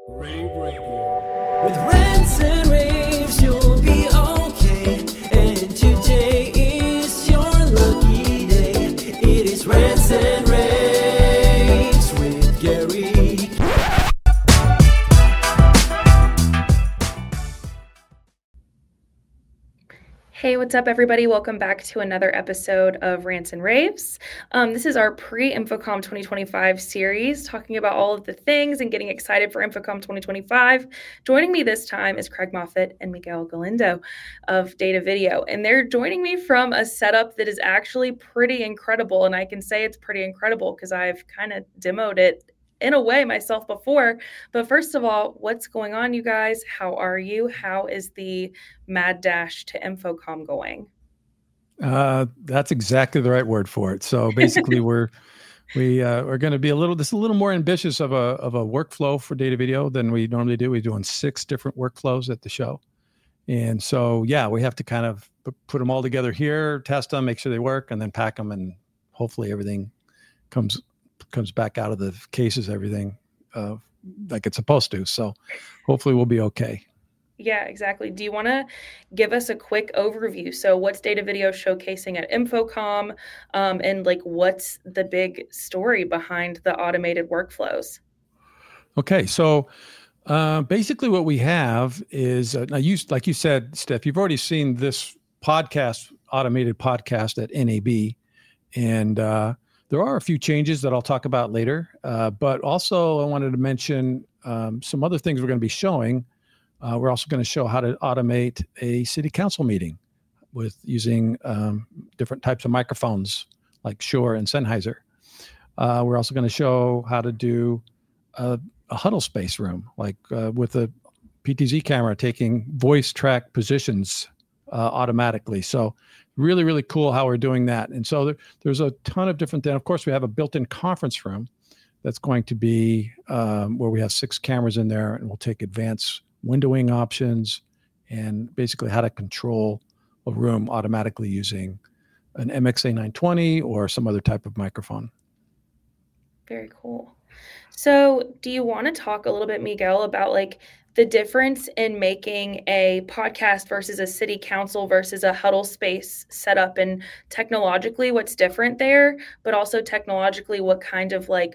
Rave Radio. With rants and raves, you'll be okay. And today is your lucky day. It is rants and raves with Gary. Hey, what's up, everybody? Welcome back to another episode of Rants and Raves. This is our pre-InfoComm 2025 series, talking about all of the things and getting excited for InfoComm 2025. Joining me this time is Craig Moffett and Miguel Galindo of Data Video, and they're joining me from a setup that is actually pretty incredible, and I can say it's pretty incredible because I've kind of demoed it in a way myself before. But first of all, what's going on, you guys? How are you? How is the mad dash to InfoComm going? That's exactly the right word for it. So basically we're going to be a little more ambitious of a workflow for Data Video than we normally do. We're doing 6 different workflows at the show. And so, yeah, we have to kind of put them all together here, test them, make sure they work, and then pack them, and hopefully everything comes back out of the cases, everything like it's supposed to. So hopefully we'll be okay. Yeah, exactly. Do you want to give us a quick overview? So what's Data Video showcasing at InfoComm, and like what's the big story behind the automated workflows? Okay, so basically what we have is, like you said, Steph, you've already seen this automated podcast at NAB, and there are a few changes that I'll talk about later, but also I wanted to mention some other things we're going to be showing. We're also going to show how to automate a city council meeting with using different types of microphones like Shure and Sennheiser. We're also going to show how to do a huddle space room, like with a PTZ camera taking voice track positions automatically. So really, really cool how we're doing that. And so there's a ton of different things. Of course, we have a built-in conference room that's going to be where we have 6 cameras in there, and we'll take advanced windowing options and basically how to control a room automatically using an MXA 920 or some other type of microphone. Very cool. So do you want to talk a little bit, Miguel, about like the difference in making a podcast versus a city council versus a huddle space setup, and technologically what's different there, but also technologically what kind of like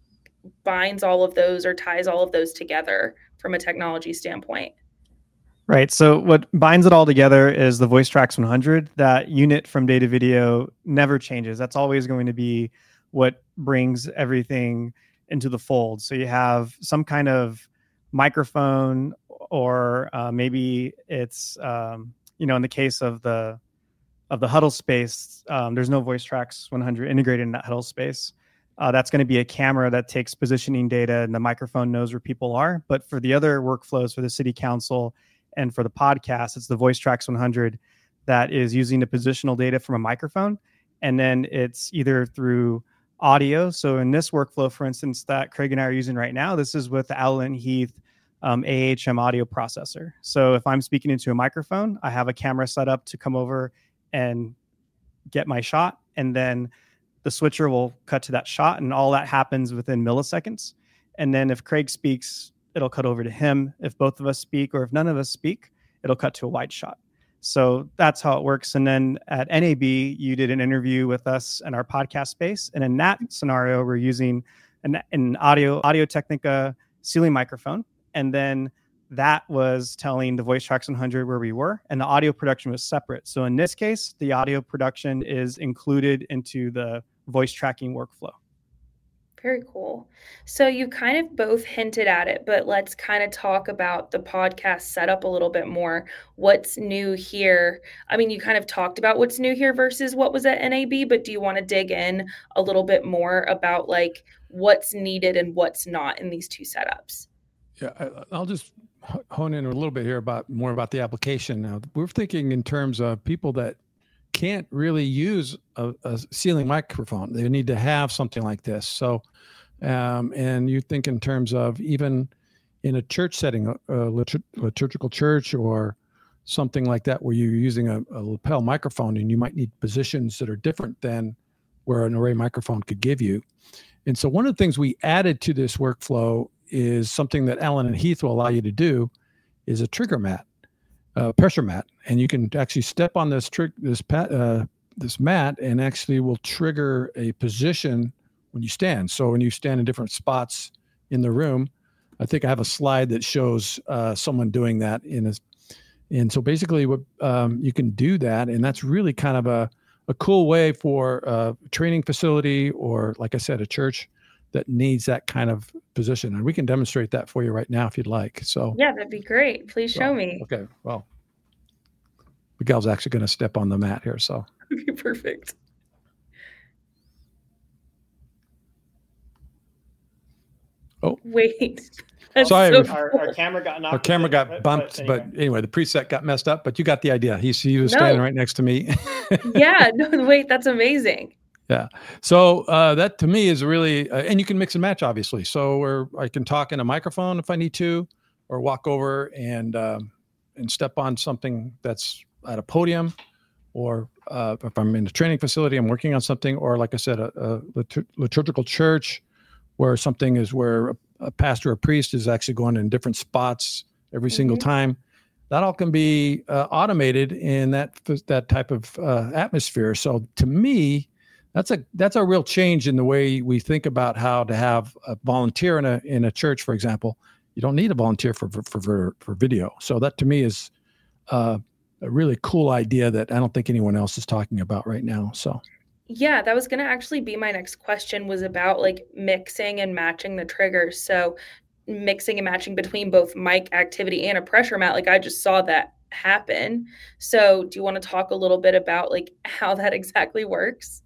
binds all of those or ties all of those together from a technology standpoint? Right. So what binds it all together is the VoiceTracks 100. That unit from Data Video never changes. That's always going to be what brings everything into the fold. So you have some kind of microphone, or maybe it's in the case of the huddle space, there's no VoiceTracks 100 integrated in that huddle space. That's going to be a camera that takes positioning data, and the microphone knows where people are. But for the other workflows, for the city council and for the podcast, it's the VoiceTracks 100 that is using the positional data from a microphone, and then it's either through audio. So in this workflow, for instance, that Craig and I are using right now, this is with the Allen Heath AHM audio processor. So if I'm speaking into a microphone, I have a camera set up to come over and get my shot, and then the switcher will cut to that shot, and all that happens within milliseconds. And then if Craig speaks, it'll cut over to him. If both of us speak, or if none of us speak, it'll cut to a wide shot. So that's how it works. And then at NAB, you did an interview with us in our podcast space. And in that scenario, we're using an Audio-Technica ceiling microphone. And then that was telling the VoiceTracks 100 where we were, and the audio production was separate. So in this case, the audio production is included into the voice tracking workflow. Very cool. So you kind of both hinted at it, but let's kind of talk about the podcast setup a little bit more. What's new here? I mean, you kind of talked about what's new here versus what was at NAB, but do you want to dig in a little bit more about like what's needed and what's not in these two setups? Yeah, I'll just hone in a little bit here more about the application. Now, we're thinking in terms of people that can't really use a ceiling microphone. They need to have something like this. So, and you think in terms of even in a church setting, a liturgical church or something like that, where you're using a lapel microphone, and you might need positions that are different than where an array microphone could give you. And so one of the things we added to this workflow is something that Allen and Heath will allow you to do is a trigger mat, pressure mat, and you can actually step on this mat and actually will trigger a position when you stand. So when you stand in different spots in the room, I think I have a slide that shows someone doing that and so basically what you can do that, and that's really kind of a cool way for a training facility or, like I said, a church that needs that kind of position. And we can demonstrate that for you right now if you'd like. So Yeah, that'd be great. Please show me. Okay, well, Miguel's actually going to step on the mat here, so. Okay, perfect. Oh. Wait. That's Sorry, so Our cool. camera got knocked. Our camera got bumped, but anyway, the preset got messed up, but you got the idea. He was standing right next to me. Yeah, no, wait, that's amazing. Yeah. So that to me is really, and you can mix and match, obviously. So I can talk in a microphone if I need to, or walk over and step on something that's at a podium, or if I'm in a training facility, I'm working on something, or like I said, a liturgical church where something is where a pastor or priest is actually going in different spots every single time. That all can be automated in that type of atmosphere. So to me, that's a real change in the way we think about how to have a volunteer in a church, for example. You don't need a volunteer for video. So that to me is a really cool idea that I don't think anyone else is talking about right now. So. Yeah, that was going to actually be my next question, was about like mixing and matching the triggers. So mixing and matching between both mic activity and a pressure mat. Like I just saw that happen. So do you want to talk a little bit about like how that exactly works?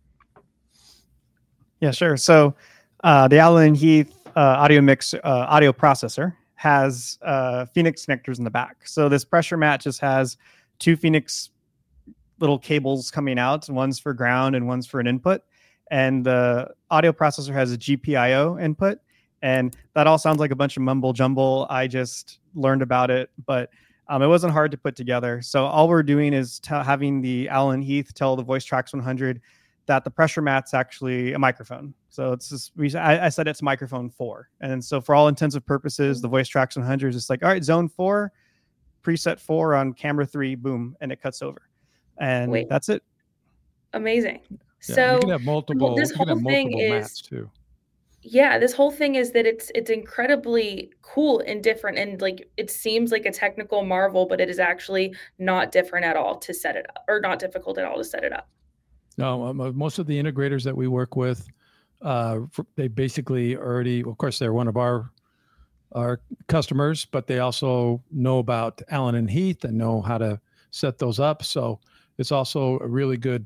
Yeah, sure. So the Allen Heath audio processor has Phoenix connectors in the back. So this pressure mat just has two Phoenix little cables coming out. One's for ground and one's for an input. And the audio processor has a GPIO input. And that all sounds like a bunch of mumble jumble. I just learned about it, but it wasn't hard to put together. So all we're doing is having the Allen Heath tell the VoiceTrax 100 that the pressure mat's actually a microphone. So it's just, I said it's microphone 4. And so for all intensive purposes, the VoiceTrax 100 is just like, all right, zone 4, preset 4 on camera 3, boom, and it cuts over. And that's it. Amazing. Yeah, So you can have multiple, this whole thing mats too. Yeah, this whole thing is that it's incredibly cool and different, and like it seems like a technical marvel, but it is actually not different at all to set it up, or not difficult at all to set it up. No, most of the integrators that we work with, they basically already, of course, they're one of our customers, but they also know about Allen and Heath and know how to set those up. So it's also a really good,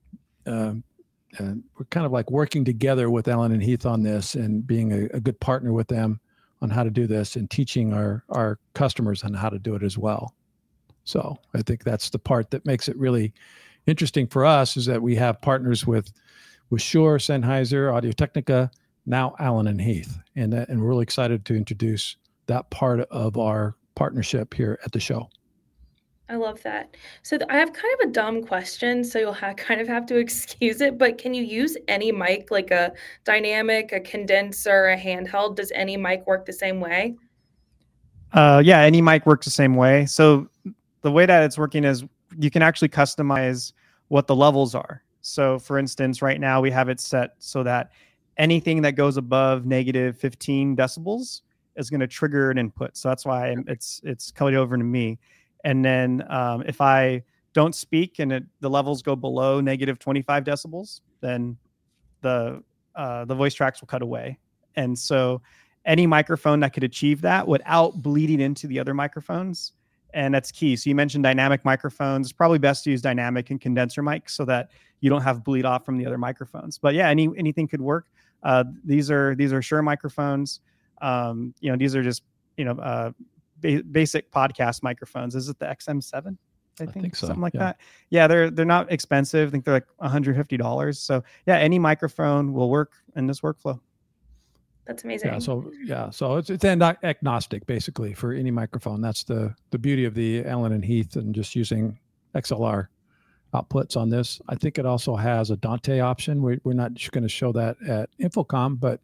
we're kind of like working together with Allen and Heath on this and being a good partner with them on how to do this and teaching our customers on how to do it as well. So I think that's the part that makes it really interesting for us, is that we have partners with Shure, Sennheiser, Audio-Technica, now Allen and Heath, and we're really excited to introduce that part of our partnership here at the show. I love that. So I have kind of a dumb question, so you'll kind of have to excuse it, but can you use any mic, like a dynamic, a condenser, a handheld? Does any mic work the same way? Yeah, any mic works the same way. So the way that it's working is you can actually customize what the levels are. So for instance, right now we have it set so that anything that goes above negative 15 decibels is going to trigger an input. So that's why it's coming over to me. And then if I don't speak and the levels go below negative 25 decibels, then the VoiceTrax will cut away. And so any microphone that could achieve that without bleeding into the other microphones, and that's key. So you mentioned dynamic microphones. It's probably best to use dynamic and condenser mics so that you don't have bleed off from the other microphones. But yeah, anything could work. These are Shure microphones. These are just basic podcast microphones. Is it the XM7? I think so. Something like that. Yeah, they're not expensive. I think they're like $150. So yeah, any microphone will work in this workflow. That's amazing. So it's agnostic basically for any microphone. That's the beauty of the Allen and Heath and just using XLR outputs on this. I think it also has a Dante option. We're not going to show that at InfoComm, but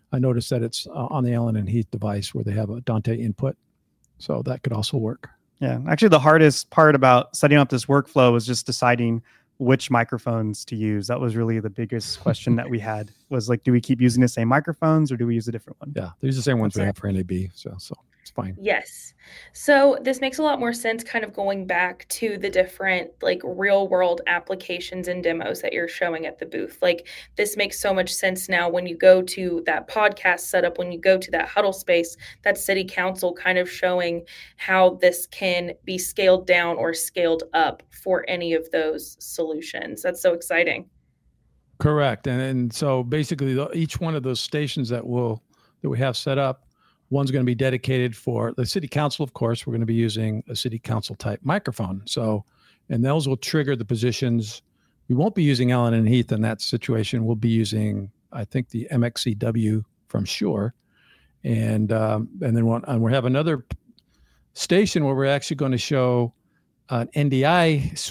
I noticed that it's on the Allen and Heath device where they have a Dante input. So that could also work. Yeah. Actually, the hardest part about setting up this workflow was just deciding which microphones to use. That was really the biggest question that we had, was like, do we keep using the same microphones or do we use a different one? Yeah, these are the same ones we That's have for NAB. So it's fine. Yes. So this makes a lot more sense, kind of going back to the different like real world applications and demos that you're showing at the booth. Like this makes so much sense now when you go to that podcast setup, when you go to that huddle space, that city council kind of showing how this can be scaled down or scaled up for any of those solutions. That's so exciting. Correct. And so basically each one of those stations that we have set up, one's going to be dedicated for the city council. Of course, we're going to be using a city council type microphone. So, and those will trigger the positions. We won't be using Allen and Heath in that situation. We'll be using, I think, the MXCW from Shure. And then we have another station where we're actually going to show an NDI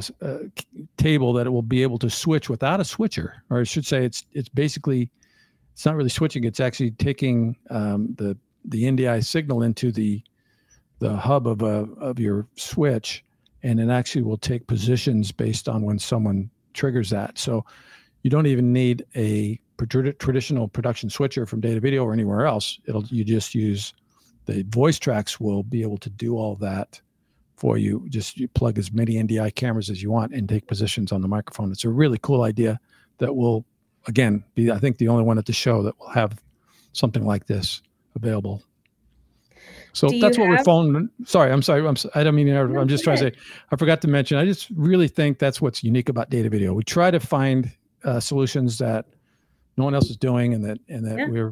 table that it will be able to switch without a switcher, or I should say it's basically, it's not really switching. It's actually taking the NDI signal into the hub of your switch, and it actually will take positions based on when someone triggers that. So you don't even need a traditional production switcher from Data Video or anywhere else. You just use the voice tracks will be able to do all that for you. You plug as many NDI cameras as you want and take positions on the microphone. It's a really cool idea that will, again, be, I think, the only one at the show that will have something like this available. So that's what we're phoning. Sorry, I'm sorry. I don't mean to interrupt. I'm just trying to say, I forgot to mention, I just really think that's what's unique about Data Video. We try to find solutions that no one else is doing, and that we're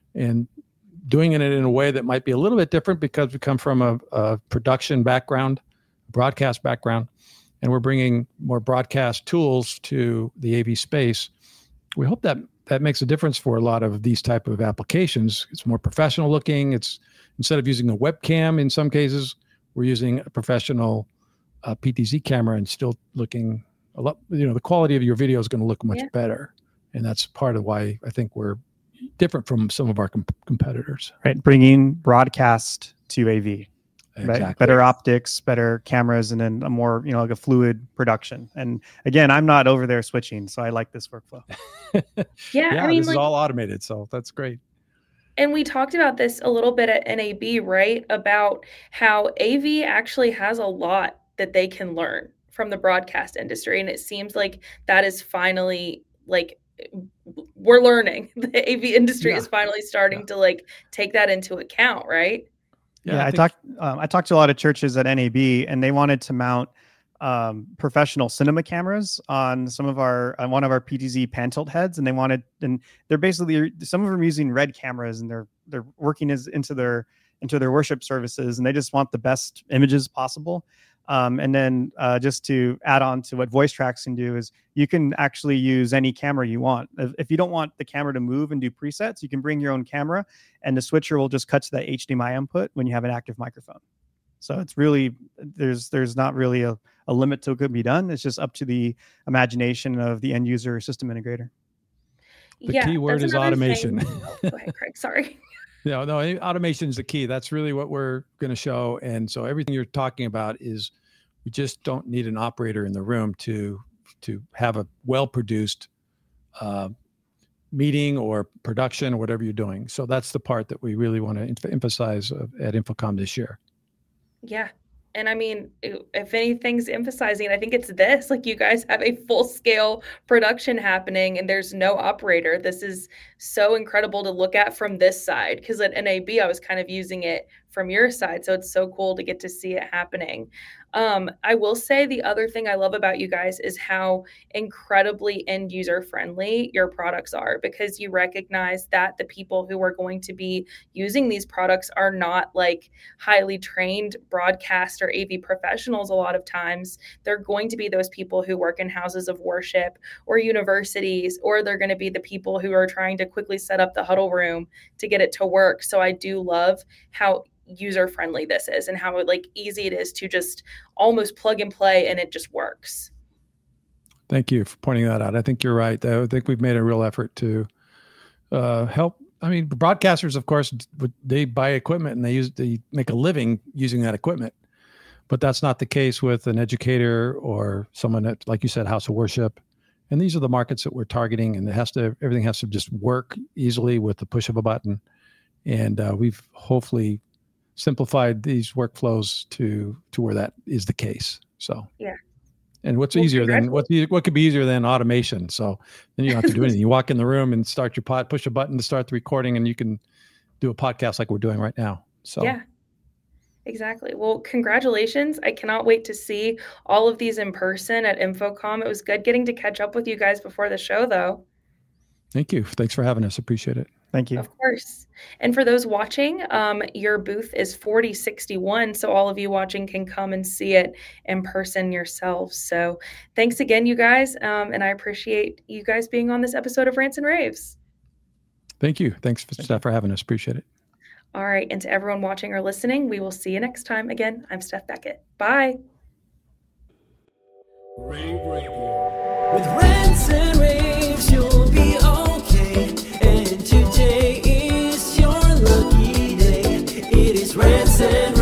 doing it in a way that might be a little bit different because we come from a production background, broadcast background, and we're bringing more broadcast tools to the AV space. We hope that makes a difference for a lot of these type of applications. It's more professional looking. It's, instead of using a webcam in some cases, we're using a professional PTZ camera and still looking a lot, the quality of your video is going to look much better. And that's part of why I think we're different from some of our competitors. Right. Bringing broadcast to AV. Exactly. Right? Better optics, better cameras, and then a more, like a fluid production. And again, I'm not over there switching, so I like this workflow. I mean, this is all automated, so that's great. And we talked about this a little bit at NAB, right? About how AV actually has a lot that they can learn from the broadcast industry. And it seems like that is finally, like, we're learning. The AV industry is finally starting to take that into account, right? Yeah, I talked to a lot of churches at NAB, and they wanted to mount professional cinema cameras on one of our PTZ pan tilt heads, and they're basically, some of them are using RED cameras, and they're working into their worship services, and they just want the best images possible. And then just to add on to what voice tracks can do is you can actually use any camera you want. If you don't want the camera to move and do presets, you can bring your own camera, and the switcher will just cut to that HDMI input when you have an active microphone. So it's really, there's not really a limit to what could be done. It's just up to the imagination of the end user system integrator. The key word is automation. Go ahead, Craig. Sorry. No, automation is the key. That's really what we're going to show. And so everything you're talking about is, we just don't need an operator in the room to have a well-produced meeting or production or whatever you're doing. So that's the part that we really want to emphasize at InfoComm this year. Yeah. And I mean, if anything's emphasizing, I think it's this, like, you guys have a full scale production happening and there's no operator. This is so incredible to look at from this side, because at NAB, I was kind of using it from your side. So it's so cool to get to see it happening. I will say the other thing I love about you guys is how incredibly end user friendly your products are, because you recognize that the people who are going to be using these products are not like highly trained broadcast or AV professionals. A lot of times they're going to be those people who work in houses of worship or universities, or they're going to be the people who are trying to quickly set up the huddle room to get it to work. So I do love how user friendly this is, and how easy it is to just almost plug and play, and it just works. Thank you for pointing that out. I think you're right. I think we've made a real effort to help I mean, broadcasters, of course, they buy equipment and they make a living using that equipment. But that's not the case with an educator or someone that, like you said, house of worship. And these are the markets that we're targeting, and everything has to just work easily with the push of a button. And we've hopefully simplified these workflows to where that is the case. So yeah. And what's easier than what could be easier than automation? So then you don't have to do anything. You walk in the room and start your push a button to start the recording, and you can do a podcast like we're doing right now. So yeah. Exactly. Well, congratulations. I cannot wait to see all of these in person at InfoComm. It was good getting to catch up with you guys before the show, though. Thank you. Thanks for having us. Appreciate it. Thank you. Of course. And for those watching, your booth is 4061, so all of you watching can come and see it in person yourselves. So thanks again, you guys, and I appreciate you guys being on this episode of Rants and Raves. Thank you. Thanks, Steph, for having us. Appreciate it. All right. And to everyone watching or listening, we will see you next time. Again, I'm Steph Beckett. Bye. Rave Radio. With Rants and Raves, you'll be okay. And today is your lucky day. It is Rants and Raves.